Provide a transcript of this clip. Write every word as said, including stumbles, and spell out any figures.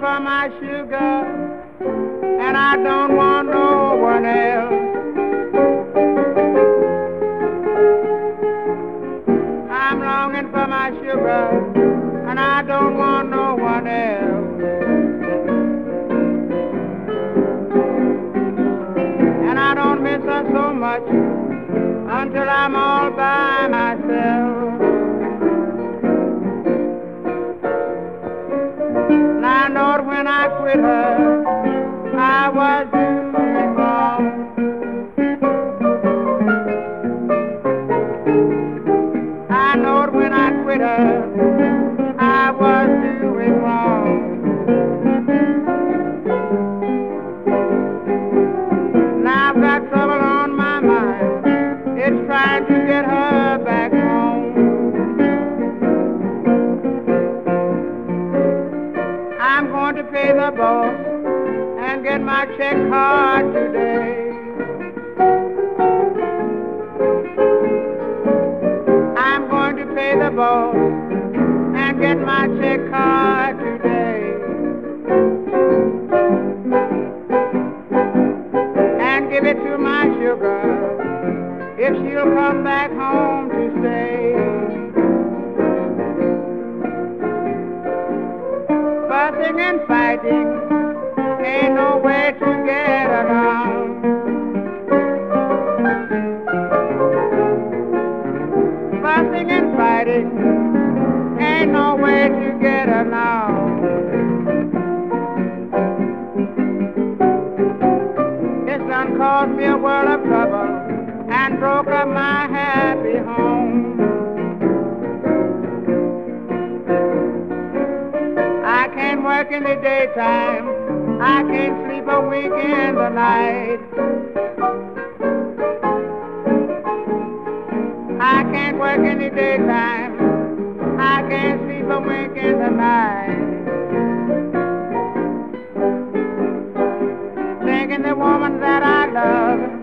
for my sugar, and I don't want no one else. I'm longing for my sugar, and I don't want no one else. And I don't miss her so much until I'm all by myself. And I know when I quit her, I was doing wrong. I know when I quit her, I was doing wrong. Now I've got trouble on my mind. It's trying to get her back home. I'm going to pay the boss and get my check card today. I'm going to pay the boss and get my check card today. And give it to my sugar if she'll come back home to stay. Fussing and fighting ain't no way to get along. Fussing and fighting ain't no way to get along. It's done caused me a world of trouble and broke up my happy home. I can't work in the daytime, I can't sleep a wink in the night. I can't work in the daytime, I can't sleep a wink in the night. Thinking the woman that I love